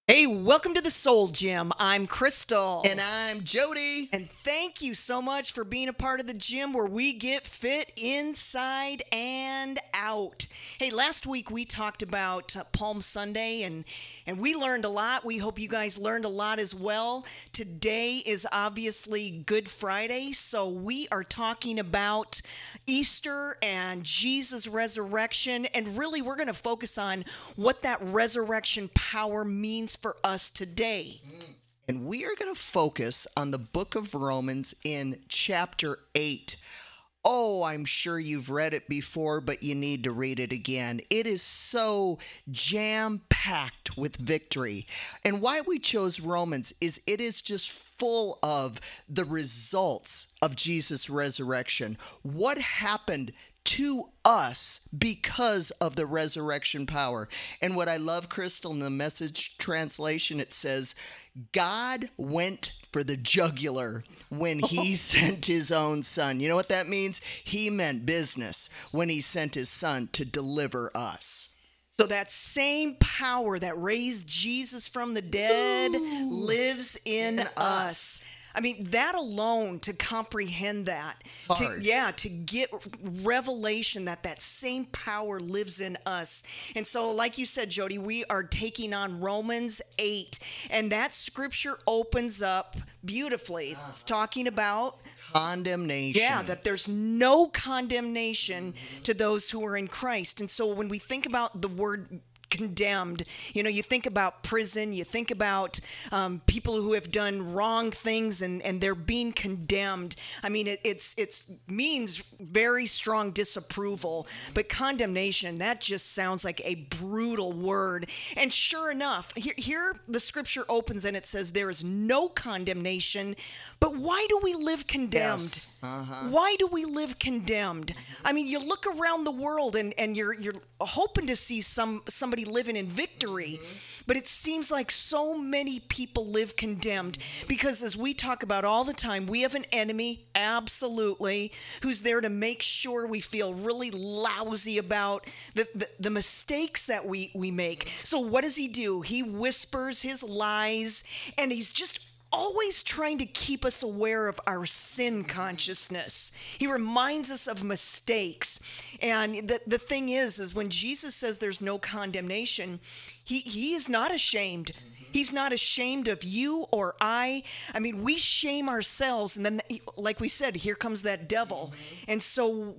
Hey, welcome to the Soul Gym. I'm Crystal. And I'm Jody. And thank you so much for being a part of the gym where we get fit inside and out. Hey, last week we talked about Palm Sunday and we learned a lot. We hope you guys learned a lot as well. Today is obviously Good Friday, so we are talking about Easter and Jesus' resurrection. And really, we're going to focus on what that resurrection power means for us today. And we are going to focus on the book of Romans in chapter 8. Oh, I'm sure you've read it before, but you need to read it again. It is so jam-packed with victory. And why we chose Romans is it is just full of the results of Jesus' resurrection. What happened to us because of the resurrection power. And what I love, Crystal, in the Message translation, it says, God went for the jugular when he sent his own son. You know what that means? He meant business when he sent his son to deliver us. So that same power that raised Jesus from the dead lives in us. I mean, that alone, to comprehend that, to get revelation that same power lives in us. And so, like you said, Jody, we are taking on Romans 8, and that scripture opens up beautifully. It's talking about condemnation. Yeah, that there's no condemnation to those who are in Christ. And so when we think about the word condemned, you think about prison, you think about people who have done wrong things and they're being condemned. I mean, it means very strong disapproval, but condemnation, that just sounds like a brutal word. And sure enough, here the scripture opens and it says there is no condemnation, but why do we live condemned? Yes. Why do we live condemned? I mean, you look around the world and you're hoping to see somebody living in victory, but it seems like so many people live condemned because, as we talk about all the time, we have an enemy, absolutely, who's there to make sure we feel really lousy about the mistakes that we make. So what does he do? He whispers his lies, and he's just always trying to keep us aware of our sin consciousness. He reminds us of mistakes. And the thing is when Jesus says there's no condemnation, he is not ashamed. He's not ashamed of you or I. I mean, we shame ourselves, and then, like we said, here comes that devil. And so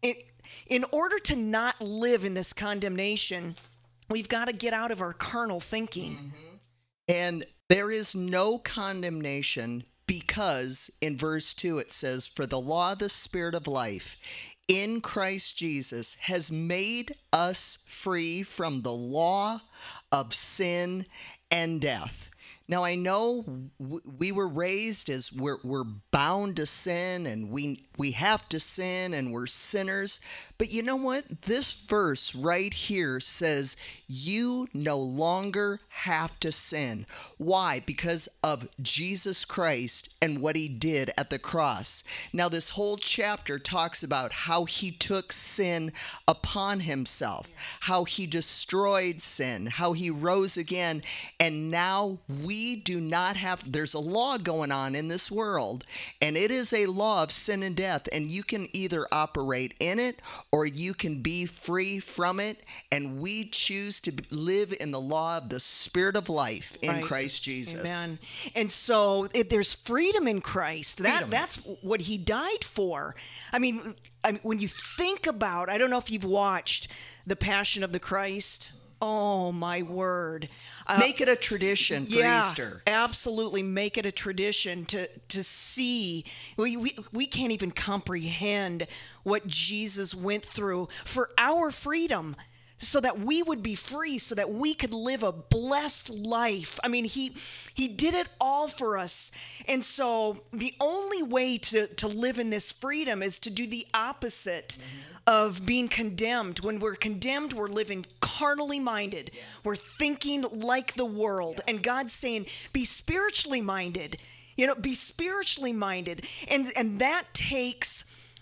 in order to not live in this condemnation, we've got to get out of our carnal thinking. And there is no condemnation because in verse 2 it says, for the law of the Spirit of life in Christ Jesus has made us free from the law of sin and death. Now, I know we were raised as we're bound to sin, and we have to sin, and we're sinners. But you know what? This verse right here says you no longer have to sin. Why? Because of Jesus Christ and what he did at the cross. Now, this whole chapter talks about how he took sin upon himself, how he destroyed sin, how he rose again, and now we do not have, there's a law going on in this world, and it is a law of sin and death, and you can either operate in it or you can be free from it, and we choose to live in the law of the Spirit of life in Christ Jesus. Amen. And so there's freedom in Christ. That's what he died for. I mean, when you think about, I don't know if you've watched The Passion of the Christ. Oh, my word. Make it a tradition for Easter. Absolutely. Make it a tradition to see. We can't even comprehend what Jesus went through for our freedom, so that we would be free, so that we could live a blessed life. I mean, he did it all for us. And so the only way to live in this freedom is to do the opposite of being condemned. When we're condemned, we're living carnally minded. We're thinking like the world. And God's saying, be spiritually minded. Be spiritually minded. And that takes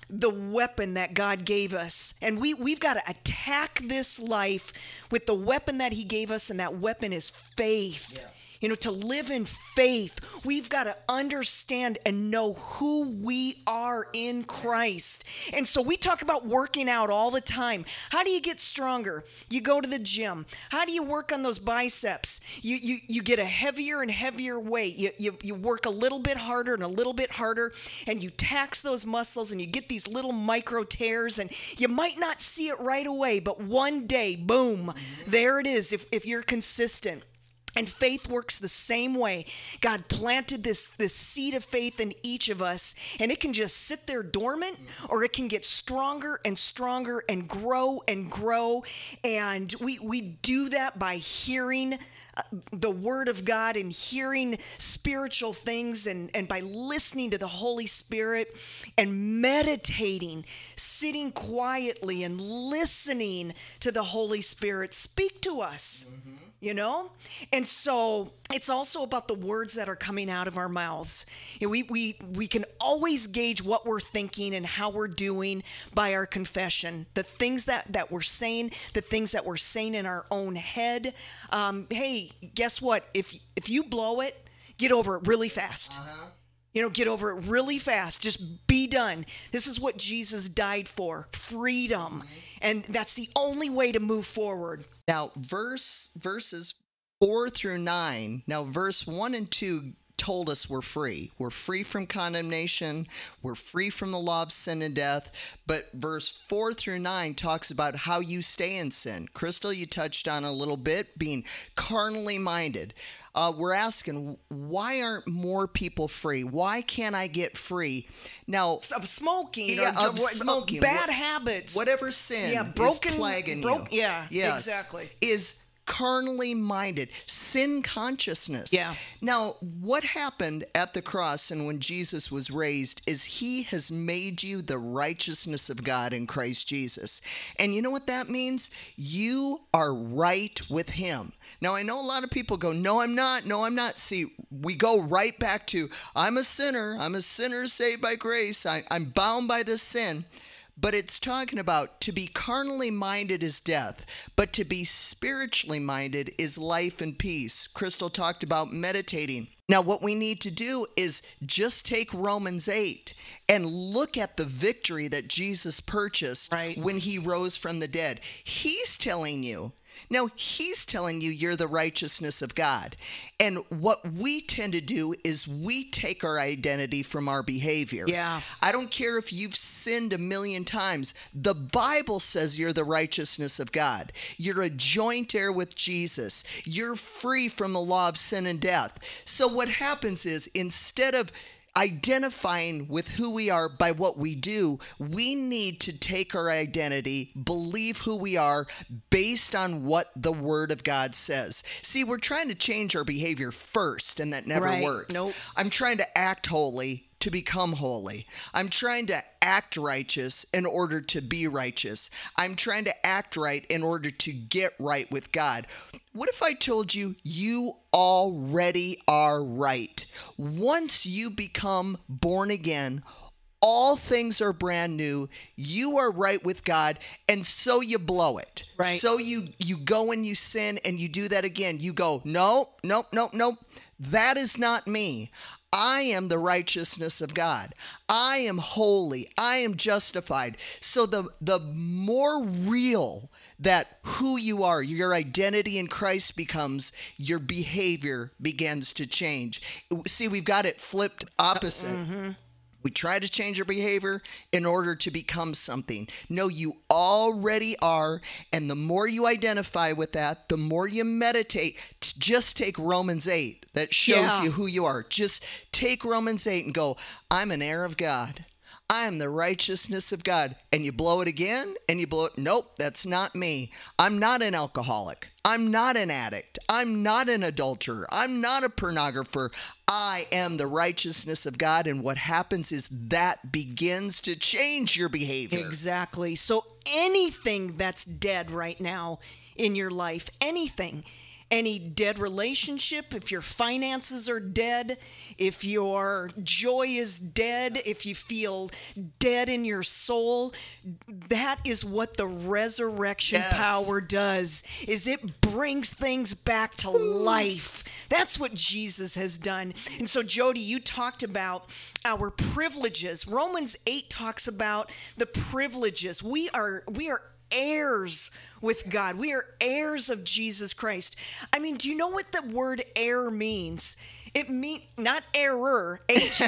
the weapon that God gave us. And we've got to attack this life with the weapon that he gave us, and that weapon is faith. Yes. You know, to live in faith, we've got to understand and know who we are in Christ. And so we talk about working out all the time. How do you get stronger? You go to the gym. How do you work on those biceps? You get a heavier and heavier weight. You work a little bit harder and a little bit harder, and you tax those muscles, and you get these little micro tears, and you might not see it right away, but one day, boom, there it is if you're consistent. And faith works the same way. God planted this seed of faith in each of us, and it can just sit there dormant, or it can get stronger and stronger and grow and grow. And we do that by hearing the word of God and hearing spiritual things, and by listening to the Holy Spirit and meditating, sitting quietly and listening to the Holy Spirit speak to us. You know? And so it's also about the words that are coming out of our mouths. You know, we can always gauge what we're thinking and how we're doing by our confession. The things that we're saying, the things that we're saying in our own head. Hey, guess what? If you blow it, get over it really fast. You know, get over it really fast. Just be done. This is what Jesus died for, freedom. And that's the only way to move forward. Now, verses 4 through 9. Now, verse 1 and 2 told us we're free. We're free from condemnation. We're free from the law of sin and death. But verse 4 through 9 talks about how you stay in sin. Crystal, you touched on a little bit, being carnally minded. We're asking, why aren't more people free? Why can't I get free? Now, of smoking, of smoking, bad habits, whatever sin is plaguing you. Yeah, yes, exactly. Is carnally minded, sin consciousness. Yeah. Now, what happened at the cross and when Jesus was raised is he has made you the righteousness of God in Christ Jesus. And you know what that means? You are right with him. Now, I know a lot of people go, no, I'm not. No, I'm not. See, we go right back to, I'm a sinner. I'm a sinner saved by grace. I'm bound by this sin. But it's talking about to be carnally minded is death, but to be spiritually minded is life and peace. Crystal talked about meditating. Now, what we need to do is just take Romans 8 and look at the victory that Jesus purchased when he rose from the dead. He's telling you you're the righteousness of God. And what we tend to do is we take our identity from our behavior. Yeah. I don't care if you've sinned 1,000,000 times. The Bible says you're the righteousness of God. You're a joint heir with Jesus. You're free from the law of sin and death. So what happens is, instead of identifying with who we are by what we do, we need to take our identity, believe who we are based on what the Word of God says. See, we're trying to change our behavior first, and that never works. Nope. I'm trying to act holy to become holy. I'm trying to act righteous in order to be righteous. I'm trying to act right in order to get right with God. What if I told you you already are right? Once you become born again, all things are brand new. You are right with God, and so you blow it. Right. So you go and you sin, and you do that again. You go, no. That is not me. I am the righteousness of God. I am holy. I am justified. So the more real that who you are, your identity in Christ becomes, your behavior begins to change. See, we've got it flipped opposite. We try to change our behavior in order to become something. No, you already are. And the more you identify with that, the more you meditate. Just take Romans 8. That shows you who you are. Just take Romans 8 and go, I'm an heir of God. I am the righteousness of God. And you blow it again, and you blow it. Nope, that's not me. I'm not an alcoholic. I'm not an addict. I'm not an adulterer. I'm not a pornographer. I am the righteousness of God. And what happens is that begins to change your behavior. Exactly. So anything that's dead right now in your life, anything, any dead relationship, if your finances are dead, if your joy is dead, if you feel dead in your soul, that is what the resurrection power does, is it brings things back to life. That's what Jesus has done. And so, Jody, you talked about our privileges. Romans 8 talks about the privileges. We are heirs with God. We are heirs of Jesus Christ. I mean, do you know what the word heir means? It means not error,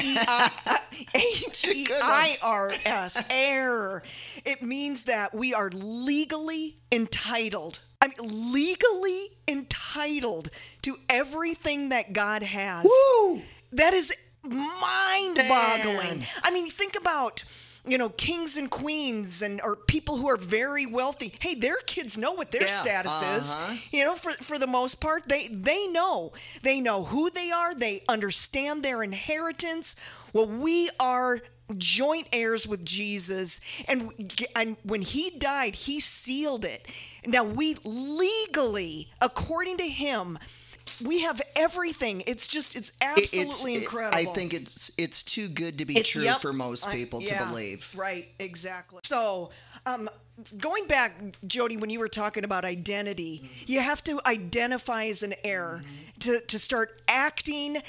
H-E-I-R-S, heir. It means that we are legally entitled. I mean, legally entitled to everything that God has. Woo! That is mind-boggling. Man. I mean, think about, kings and queens or people who are very wealthy. Hey, their kids know what their status is. For the most part, they know who they are. They understand their inheritance. Well, we are joint heirs with Jesus, and when he died, he sealed it. Now we legally, according to him, we have everything. It's absolutely incredible. I think it's too good to be true for most people to believe. Right, exactly. So, going back, Jody, when you were talking about identity, you have to identify as an heir to start acting.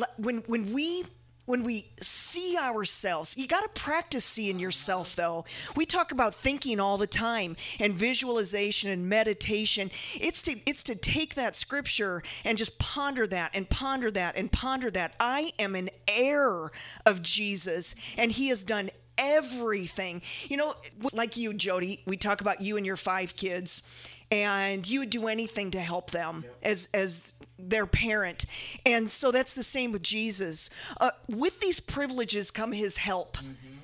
When we see ourselves, you got to practice seeing yourself, though. We talk about thinking all the time, and visualization and meditation. It's to take that scripture and just ponder that and ponder that and ponder that. I am an heir of Jesus, and he has done everything. Like you, Jody, we talk about you and your 5 kids, and you would do anything to help them as their parent. And so that's the same with Jesus. With these privileges come his help.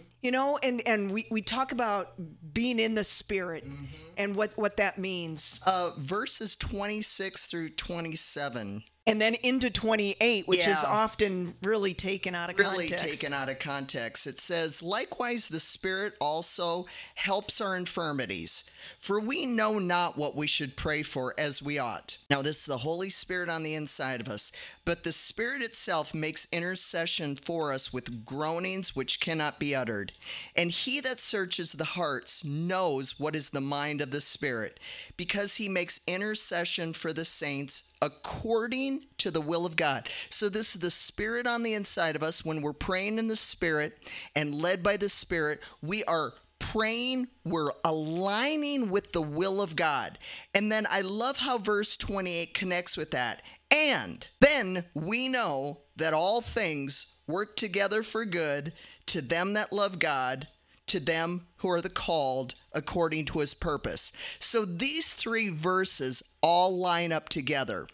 And we talk about being in the Spirit and what that means. Verses 26 through 27. And then into 28, which is often really taken out of context. It says, likewise, the Spirit also helps our infirmities, for we know not what we should pray for as we ought. Now, this is the Holy Spirit on the inside of us, but the Spirit itself makes intercession for us with groanings which cannot be uttered. And he that searches the hearts knows what is the mind of the Spirit, because he makes intercession for the saints according to the will of God. So this is the Spirit on the inside of us. When we're praying in the Spirit and led by the Spirit, we are praying, we're aligning with the will of God. And then I love how verse 28 connects with that. And then we know that all things work together for good to them that love God, to them who are the called according to his purpose. So these 3 verses all line up together.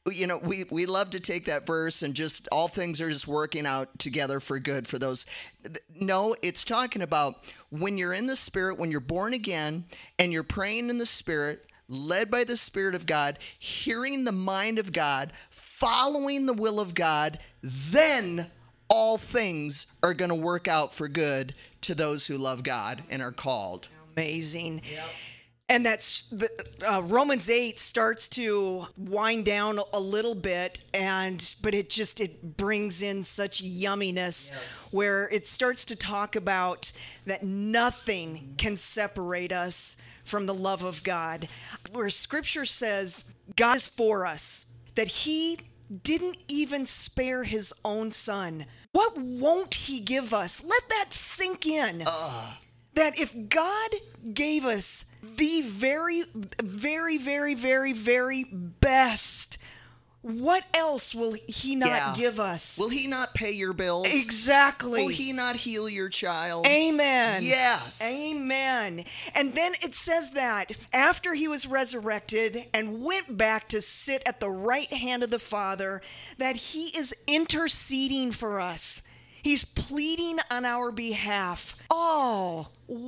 We love to take that verse and just all things are just working out together for good for those. No, it's talking about when you're in the Spirit, when you're born again and you're praying in the Spirit, led by the Spirit of God, hearing the mind of God, following the will of God, then all things are going to work out for good to those who love God and are called. Amazing. Yep. And that's Romans 8 starts to wind down a little bit, but it brings in such yumminess where it starts to talk about that nothing can separate us from the love of God. Where Scripture says God is for us, that he didn't even spare his own son. What won't he give us? Let that sink in. That if God gave us the very, very, very, very, very best, what else will he not give us? Will he not pay your bills? Exactly. Will he not heal your child? Amen. Yes. Amen. And then it says that after he was resurrected and went back to sit at the right hand of the Father, that he is interceding for us. He's pleading on our behalf. Oh,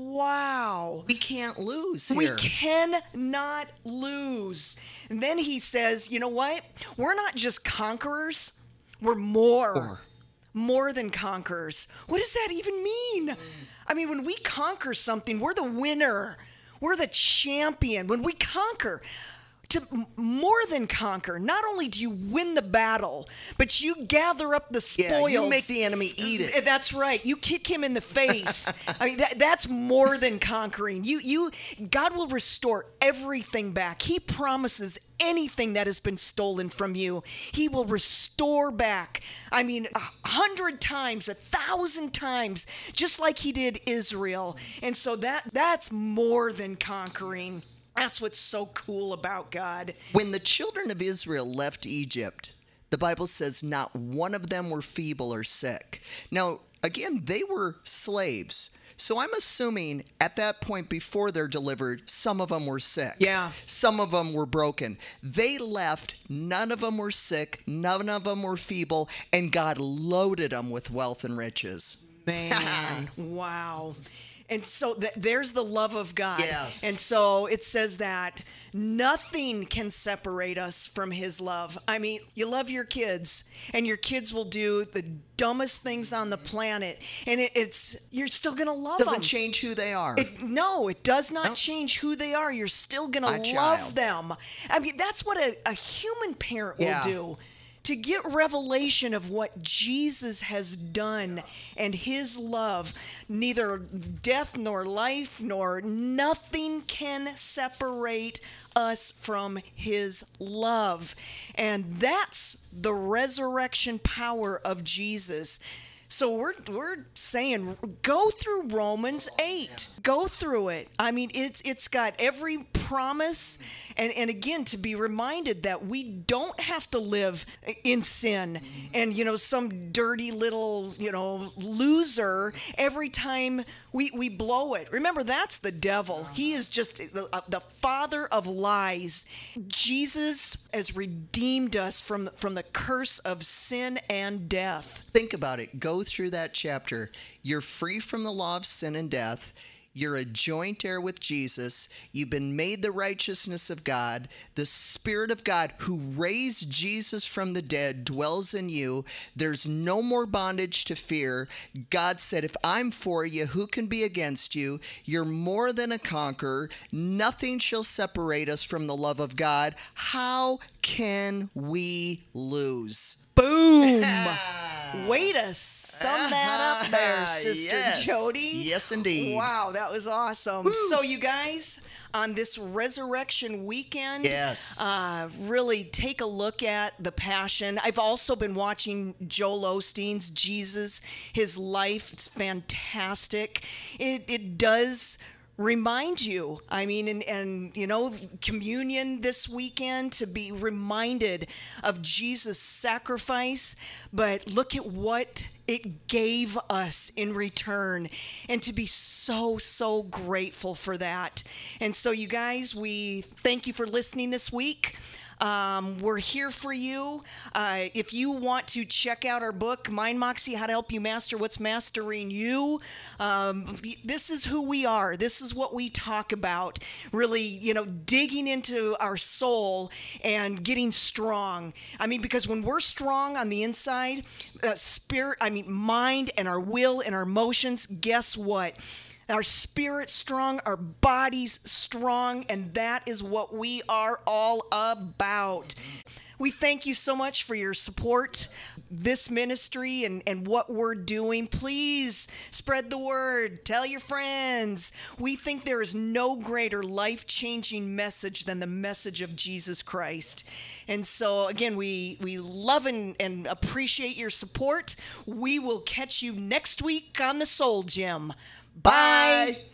wow. We can't lose here. We cannot lose. And then he says, you know what? We're not just conquerors. We're more. More than conquerors. What does that even mean? I mean, when we conquer something, we're the winner. We're the champion. When we conquer, more than conquer. Not only do you win the battle, but you gather up the spoils. Yeah, you make the enemy eat it. That's right. You kick him in the face. I mean, that's more than conquering. God will restore everything back. He promises anything that has been stolen from you, he will restore back. I mean, 100 times, 1,000 times, just like he did Israel. And so that's more than conquering. That's what's so cool about God. When the children of Israel left Egypt, the Bible says not one of them were feeble or sick. Now, again, they were slaves. So I'm assuming at that point before they're delivered, some of them were sick. Yeah. Some of them were broken. They left, none of them were sick, none of them were feeble, and God loaded them with wealth and riches. Man, wow. And so there's the love of God. Yes. And so it says that nothing can separate us from his love. I mean, you love your kids, and your kids will do the dumbest things on the planet, and you're still going to love them. Doesn't change who they are. No, it does not change who they are. You're still going to love them. I mean, that's what a human parent will do. To get revelation of what Jesus has done and his love, neither death nor life nor nothing can separate us from his love. And that's the resurrection power of Jesus. So we're saying go through Romans 8. Go through it. I mean, it's got every promise, and again, to be reminded that we don't have to live in sin and some dirty little loser every time we blow it. Remember, that's the devil. He is just the father of lies. Jesus has redeemed us from the curse of sin and death. Think about it. Go through that chapter. You're free from the law of sin and death. You're a joint heir with Jesus. You've been made the righteousness of God. The Spirit of God who raised Jesus from the dead dwells in you. There's no more bondage to fear. God said, if I'm for you, who can be against you? You're more than a conqueror. Nothing shall separate us from the love of God. How can we lose? Boom! Way to sum that up there, Sister Jody. Yes, indeed. Wow, that was awesome. Woo. So you guys, on this resurrection weekend, really take a look at the Passion. I've also been watching Joel Osteen's Jesus, his life. It's fantastic. It does remind you, I mean, and communion this weekend, to be reminded of Jesus' sacrifice, but look at what it gave us in return, and to be so grateful for that. And so you guys, we thank you for listening this week. We're here for you. If you want to check out our book, Mind Moxie, How to Help You Master What's Mastering You, this is who we are. This is what we talk about. Really, digging into our soul and getting strong. I mean, because when we're strong on the inside, mind and our will and our emotions, guess what? Our spirit's strong, our body's strong, and that is what we are all about. We thank you so much for your support, this ministry, and what we're doing. Please spread the word. Tell your friends. We think there is no greater life-changing message than the message of Jesus Christ. And so, again, we love and appreciate your support. We will catch you next week on the Soul Gym. Bye.